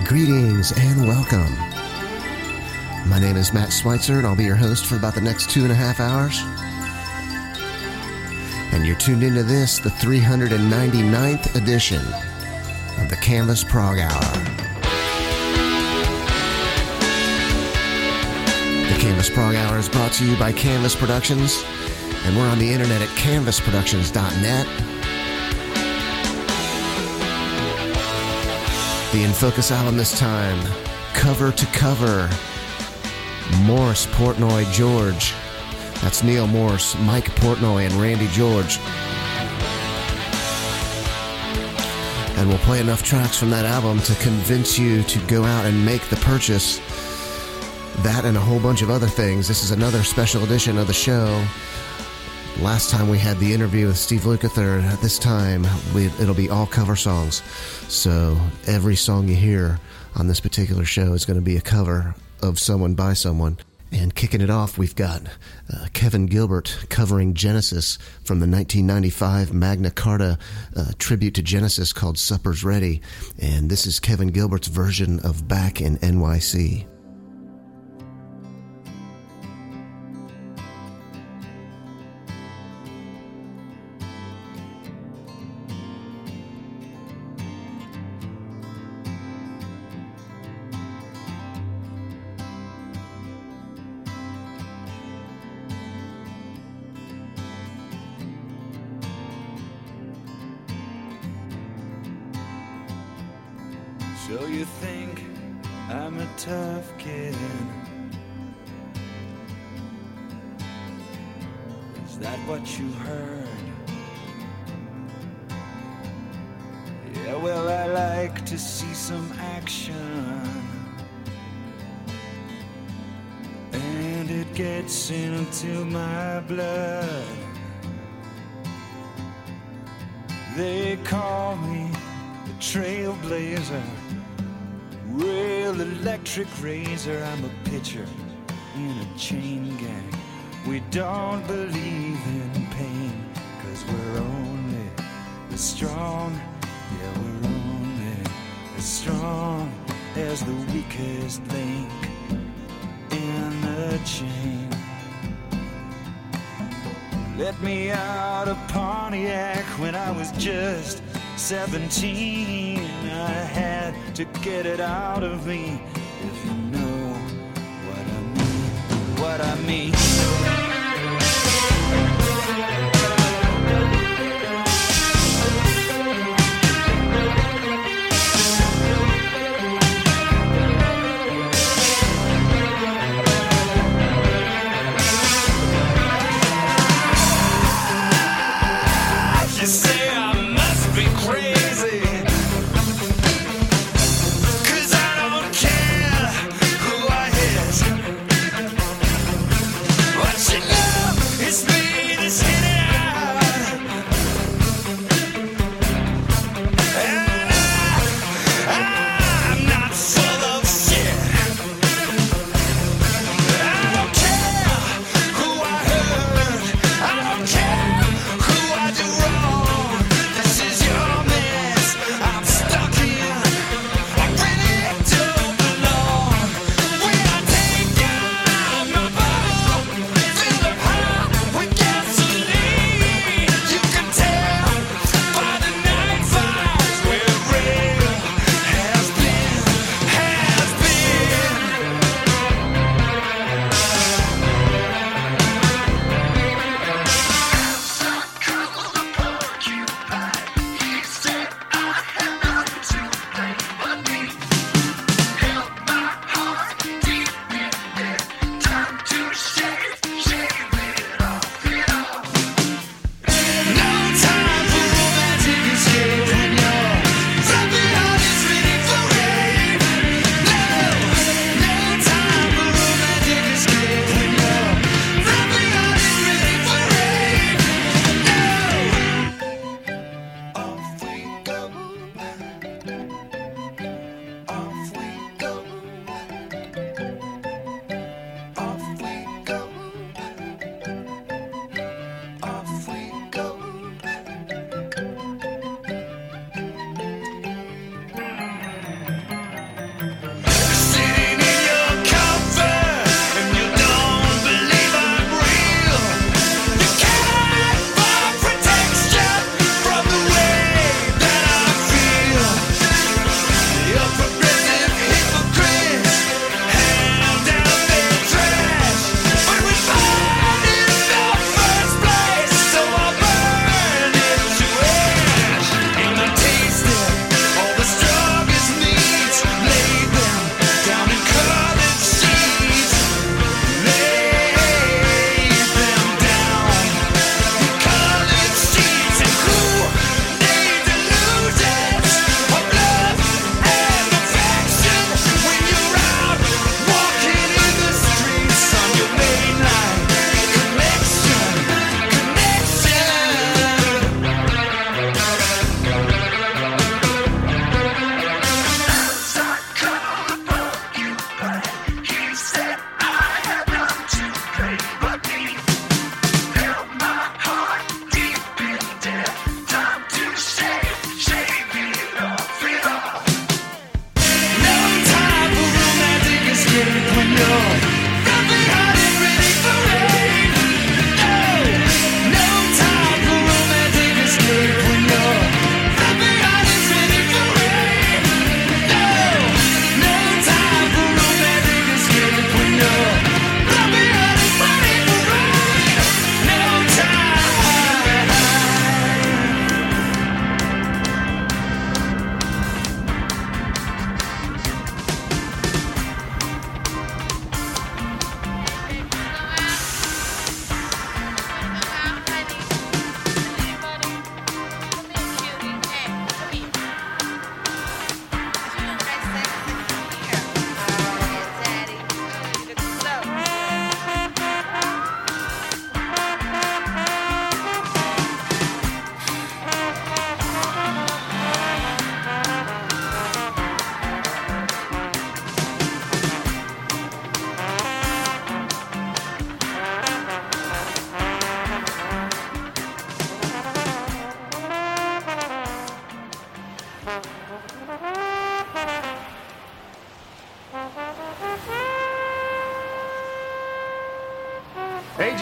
Greetings and welcome. My name is Matt Schweitzer, and I'll be your host for about the next 2.5 hours. And you're tuned into this, the 399th edition of the Canvas Prog Hour. The Canvas Prog Hour is brought to you by Canvas Productions, and we're on the internet at canvasproductions.net. The In Focus album this time, Cover to Cover, Morris, Portnoy, George. That's Neil Morse, Mike Portnoy, and Randy George. And we'll play enough tracks from that album to convince you to go out and make the purchase. That and a whole bunch of other things. This is another special edition of the show. Last time we had the interview with Steve Lukather. This time it'll be all cover songs. So every song you hear on this particular show is going to be a cover of someone by someone. And kicking it off, we've got Kevin Gilbert covering Genesis from the 1995 Magna Carta tribute to Genesis called Supper's Ready. And this is Kevin Gilbert's version of Back in NYC. So you think I'm a tough kid? Is that what you heard? Yeah, well, I like to see some action, and it gets into my blood. They call me the trailblazer, real electric razor. I'm a pitcher in a chain gang. We don't believe in pain, 'cause we're only as strong. Yeah, we're only as strong as the weakest link in the chain. Let me out of Pontiac when I was just 17. I had to get it out of me, if you know what I mean, what I mean. You say I must be crazy, 'cause I don't care who I hit. What you know, it's me that's hitting out.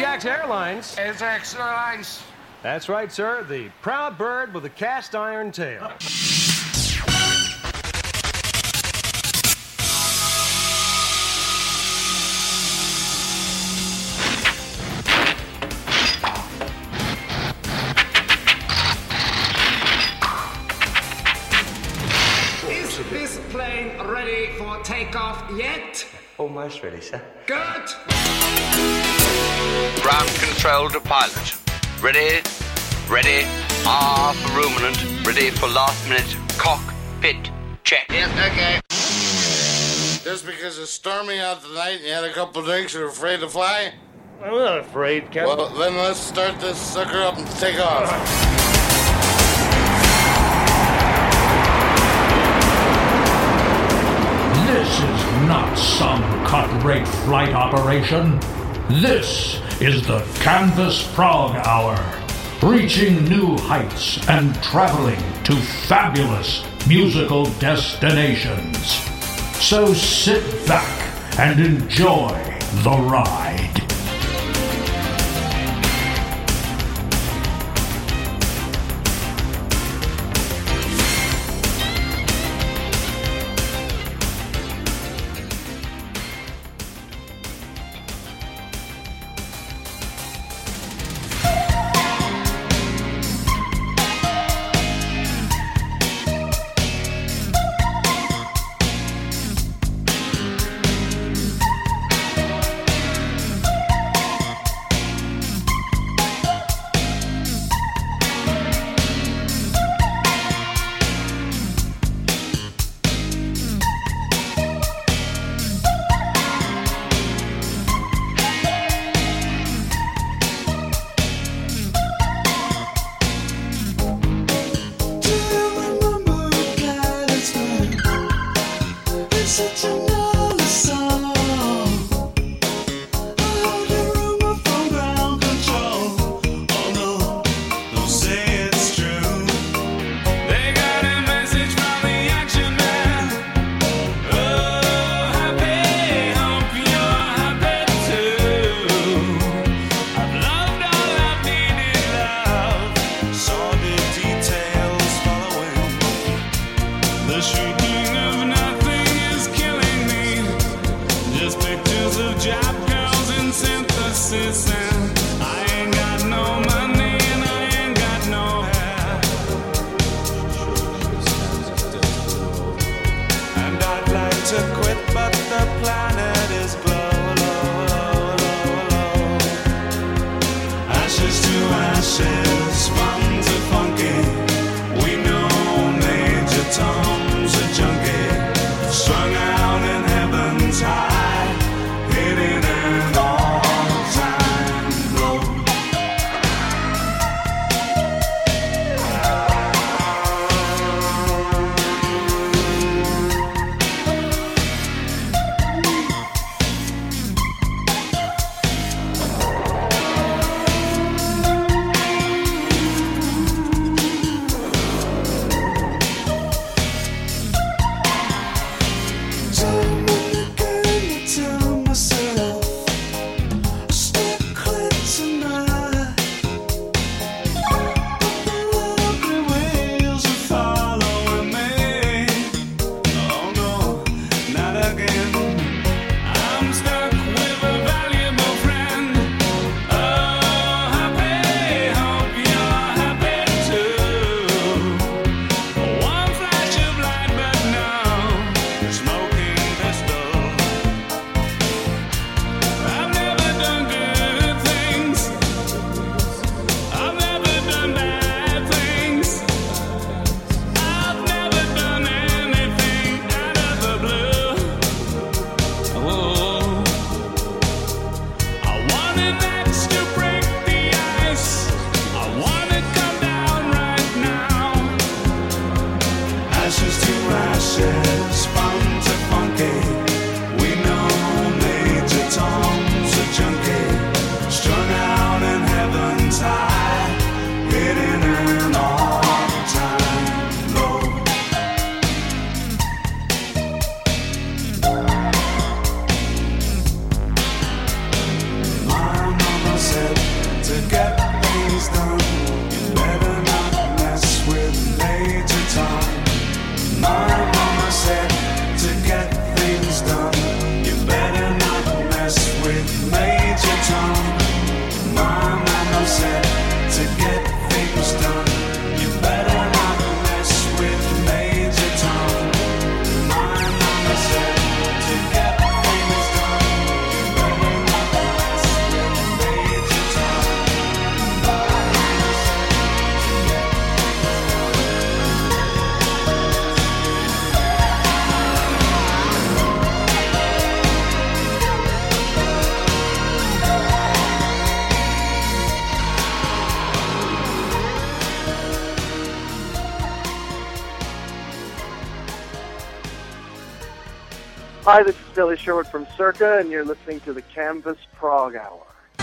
Ajax Airlines. Ajax Airlines. That's right, sir. The proud bird with a cast iron tail. Is this plane ready for takeoff yet? Almost ready, sir. Good. Ground control to pilot. Ready, ready, R for ruminant, ready for last minute cockpit check. Yes, okay. Just because it's stormy out tonight and you had a couple drinks, you're afraid to fly? I'm not afraid, Captain. Well, then let's start this sucker up and take off. This is not some cut-rate flight operation. This is the Canvas Frog Hour, reaching new heights and traveling to fabulous musical destinations. So sit back and enjoy the ride. Hi, this is Billy Sherwood from Circa, and you're listening to the Canvas Prog Hour.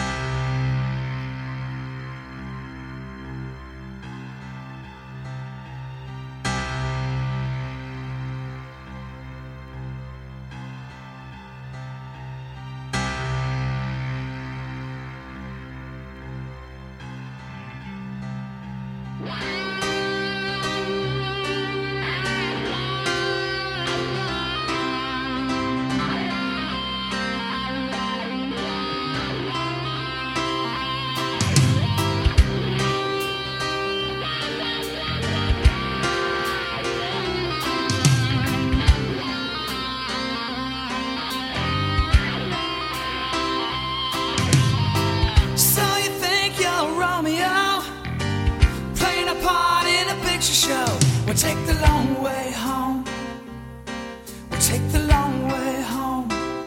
We'll take the long way home. We'll take the long way home.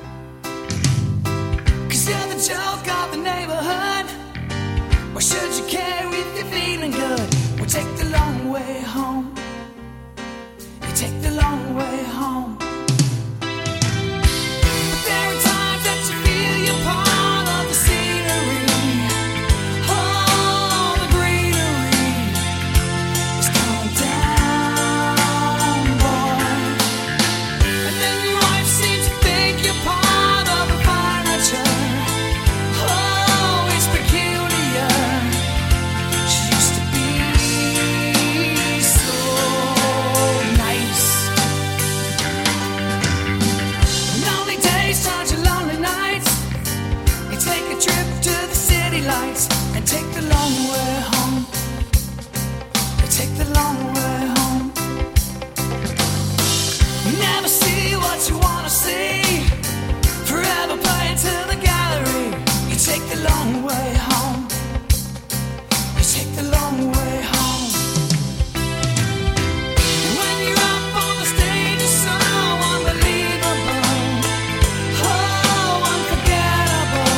'Cause you're the joke of the neighborhood. Why should you care if you're feeling good? We'll take the long way home. You take the long way home. But there are times that you feel you're part of the scenery. Lights and take the long way home. You take the long way home. You never see what you wanna see. Forever playing to the gallery. You take the long way home. You take the long way home. And when you're up on the stage, it's so unbelievable. Oh, unforgettable.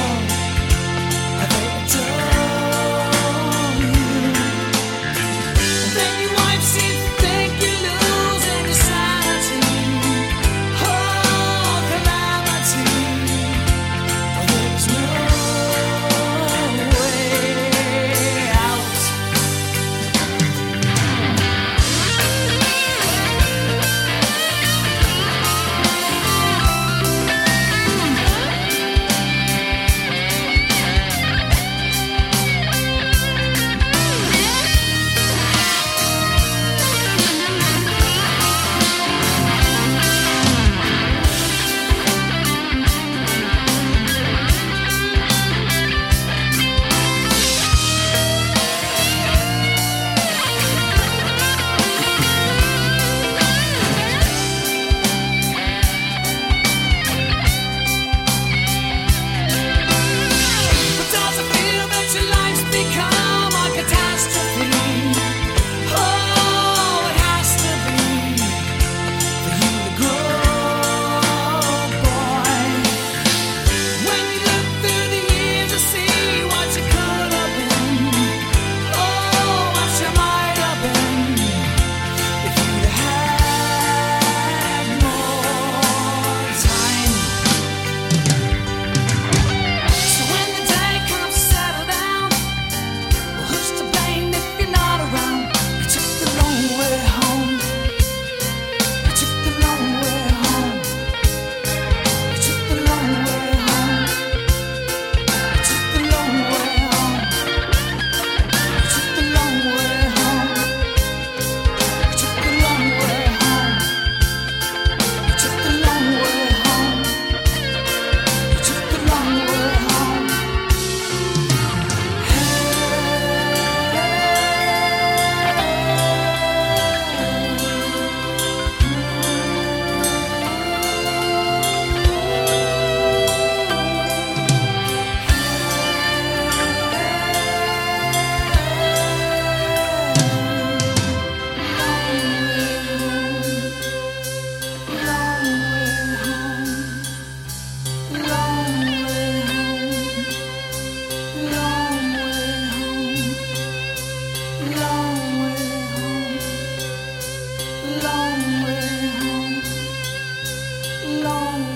long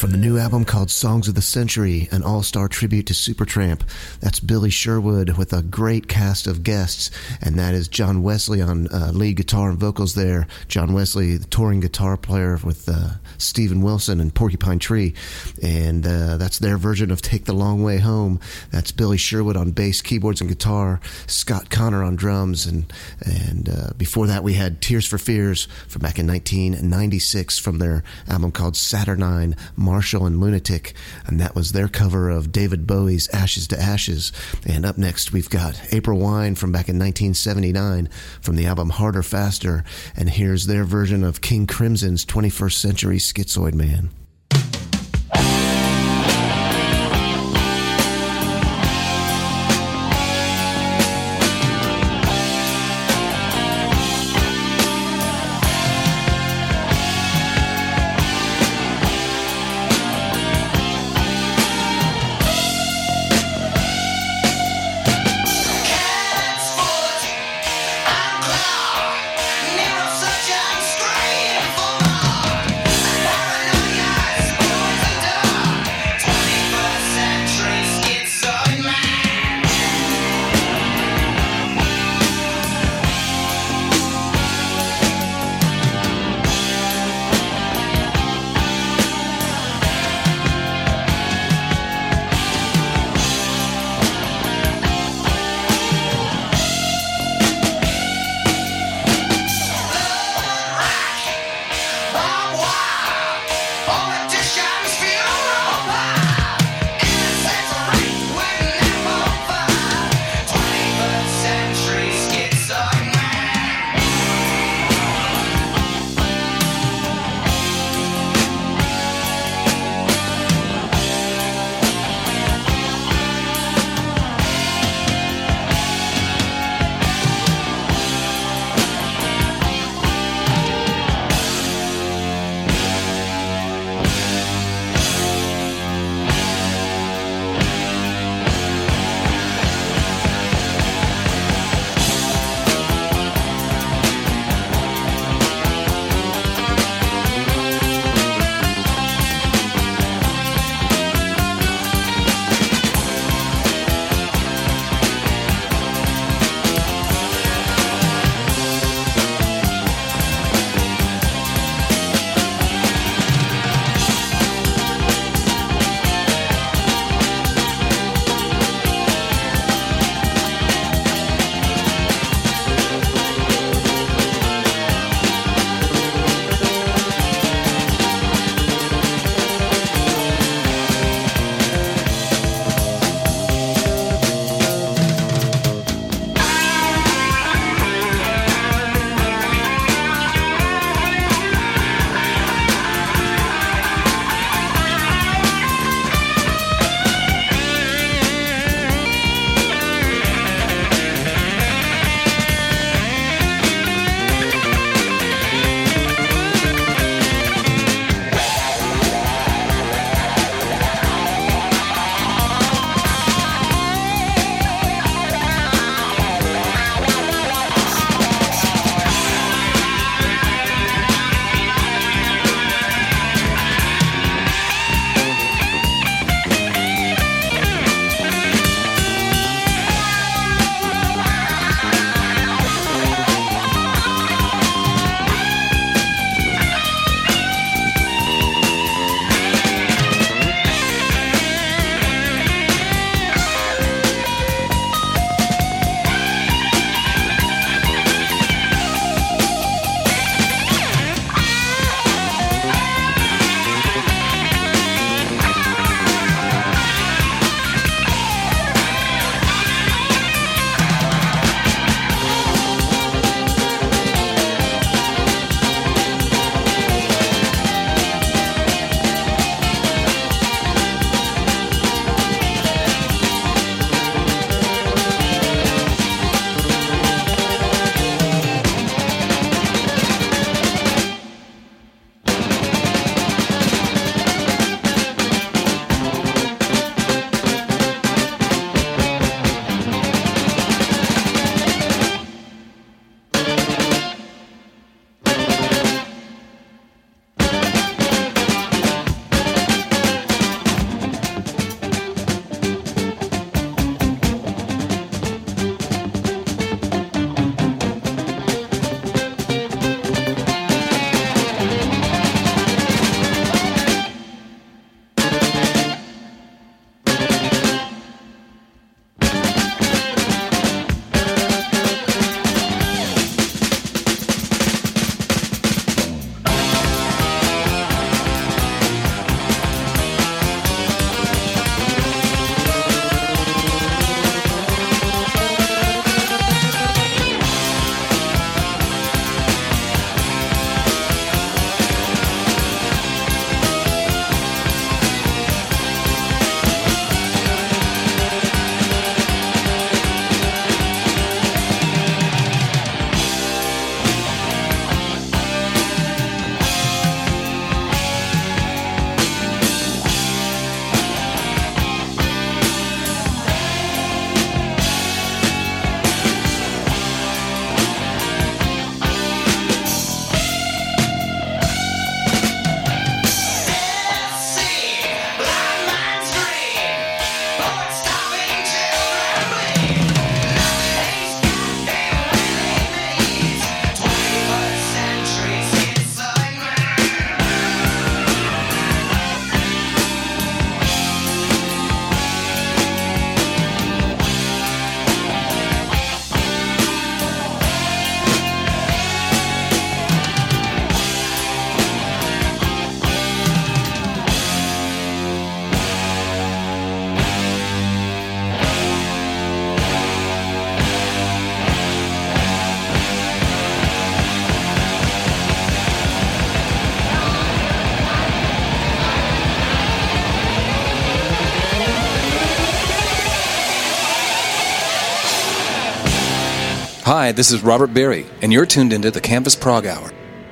from the new album called Songs of the Century, an all-star tribute to Supertramp. That's Billy Sherwood with a great cast of guests, and that is John Wesley on lead guitar and vocals there. John Wesley, the touring guitar player with Steven Wilson and Porcupine Tree, and that's their version of Take the Long Way Home. That's Billy Sherwood on bass, keyboards, and guitar, Scott Connor on drums, and before that we had Tears for Fears from back in 1996 from their album called Saturnine, Marshall and Lunatic, and that was their cover of David Bowie's Ashes to Ashes. And up next we've got April Wine from back in 1979 from the album Harder Faster, and here's their version of King Crimson's 21st Century Schizoid Man. Neurosurgeon scream for more. Paranoia Hi, this is Robert Berry, and you're tuned into the Canvas Prog Hour.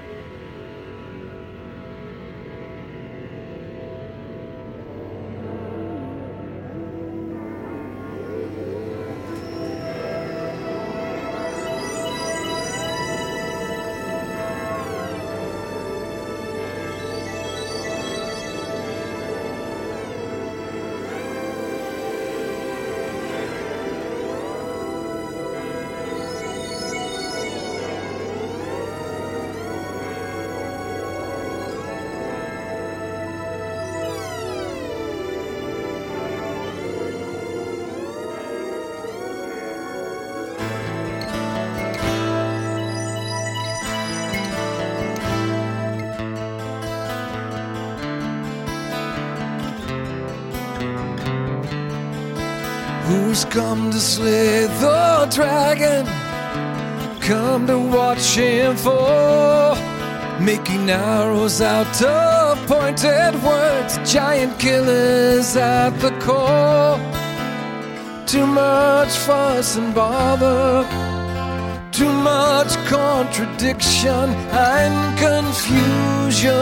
Who's come to slay the dragon? Come to watch him fall, making arrows out of pointed words, giant killers at the core. Too much fuss and bother, too much contradiction and confusion.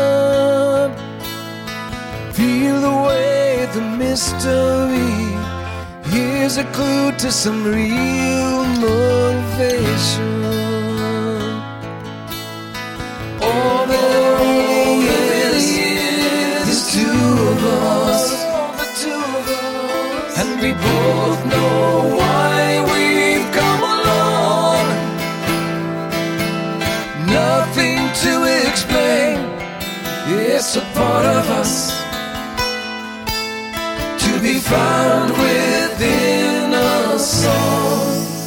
Feel the way, the mystery. Here's a clue to some real motivation. All there really is two of us, and we both know why we've come along. Nothing to explain, it's a part of us, to be found within a song.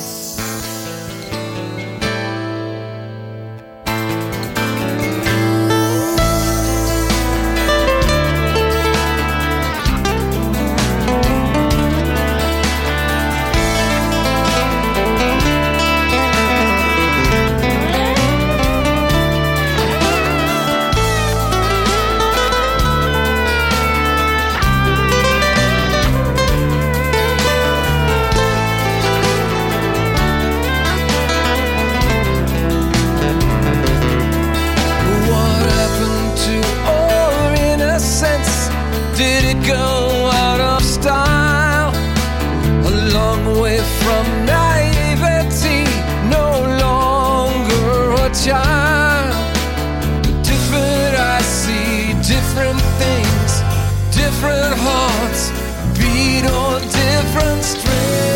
Did it go out of style? A long way from naivety, no longer a child. Different I see, different things, different hearts beat on different strings.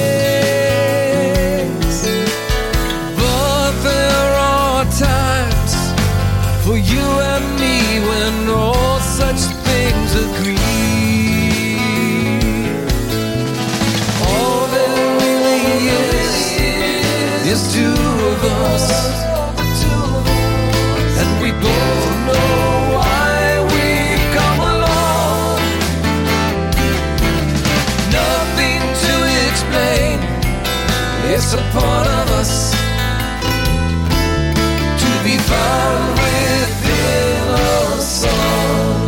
But there are times for you and me when all such things agree. There's two of us, and we both know why we've come along. Nothing to explain, it's a part of us, to be found within a song.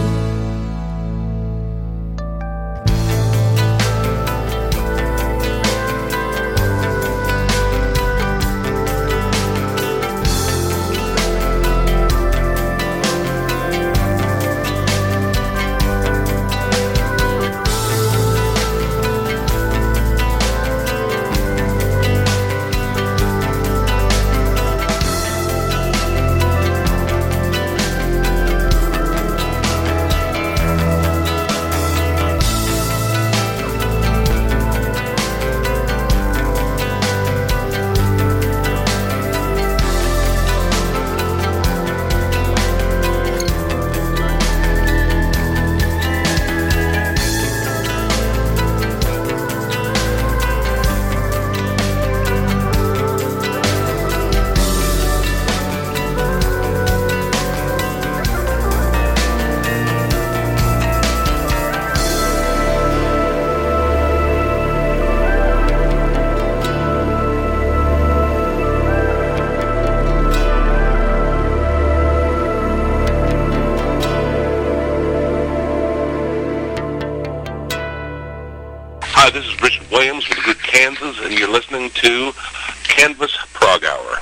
Hi, this is Richard Williams with the group Kansas, and you're listening to Canvas Prog Hour.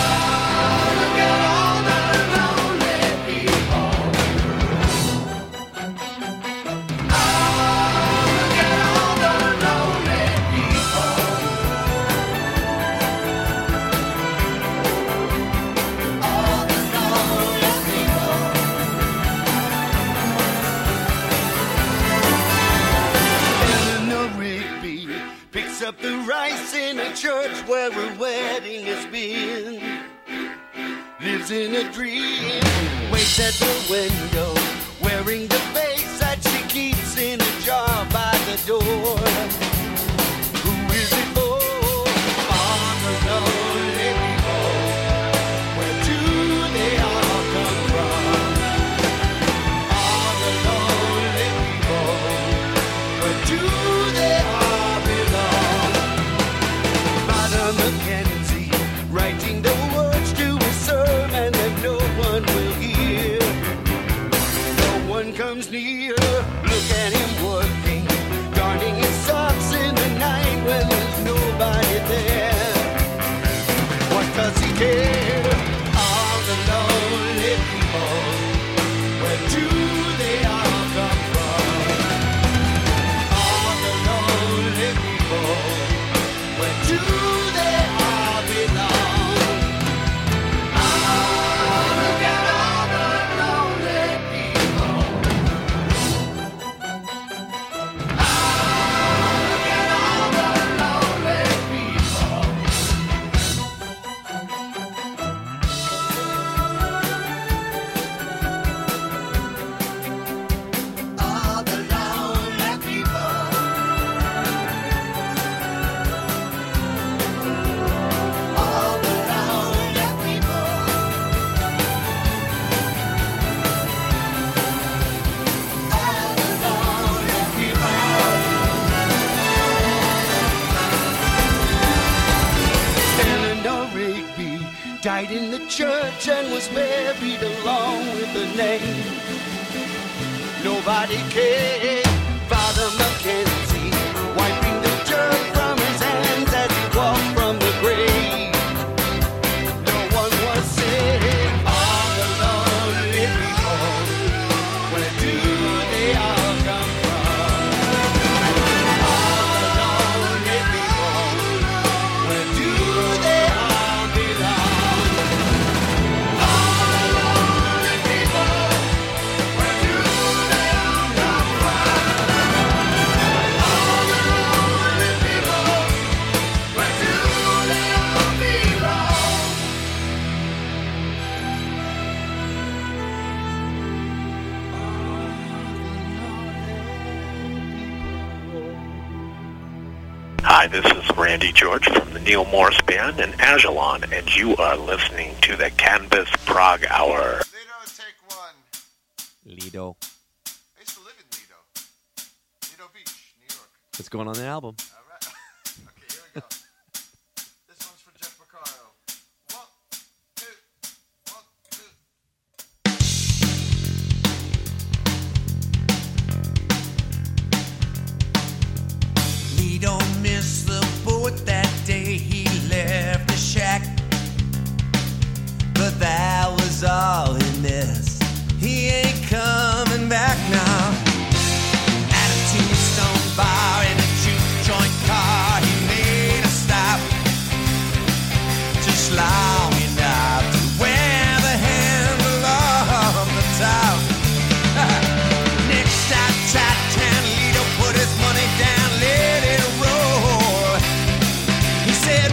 Up the rice in a church where a wedding has been. Lives in a dream, waits at the window, wearing the face that she keeps in a jar by the door. Who is it for? All the lonely people. Where do they all come from? All the lonely people. Where do they all belong? Mackenzie, writing the words to a sermon that no one will hear. No one comes near. Look at him working, darning his socks in the night when there's nobody there. What does he care? All the lonely people. Where do they all come from? All the lonely people. Where do they all belong? Oh, look at all the lonely people. Oh, look at all the lonely people. All the lonely people. All the lonely people. All the lonely people. Eleanor Rigby died in the church and was buried along with the name. Nobody cared. Father Mackenzie wiping the dirt from his hands as he walked from the grave. No one was saying all the lonely people. Where do they all come from? All the lonely people. Where do they all belong? All the lonely people. Where do they all come from? All the lonely people. Where do they all belong? Hi, this is Randy George from the Neil Morris Band in Ajalon, and you are listening to the Canvas Prog Hour. Lido. I used to live in Lido. Lido Beach, New York. What's going on the album? All right. Okay, here we go. This one's for Jeff Porcaro. 1, 2, 1, 2. Lido missed the boat that day he left the shack, but that was all he missed. He ain't coming back now. At a Tombstone bar in a juke joint car, he made a stop, just long enough to wear the handle off the top. Next stop, Titan, Lido put his money down, let it roll. He said,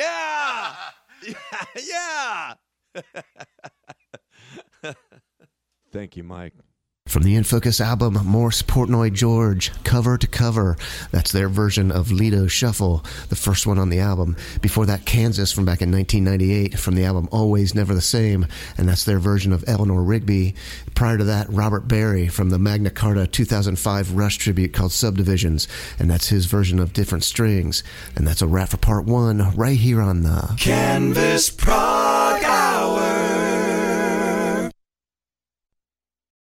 Yeah! Yeah! Thank you, Mike. From the In Focus album, Morse Portnoy George, Cover to Cover. That's their version of Lido Shuffle, the first one on the album. Before that, Kansas from back in 1998 from the album Always Never the Same, and that's their version of Eleanor Rigby. Prior to that, Robert Barry from the Magna Carta 2005 Rush tribute called Subdivisions, and that's his version of Different Strings. And that's a wrap for part one right here on the Canvas Prog.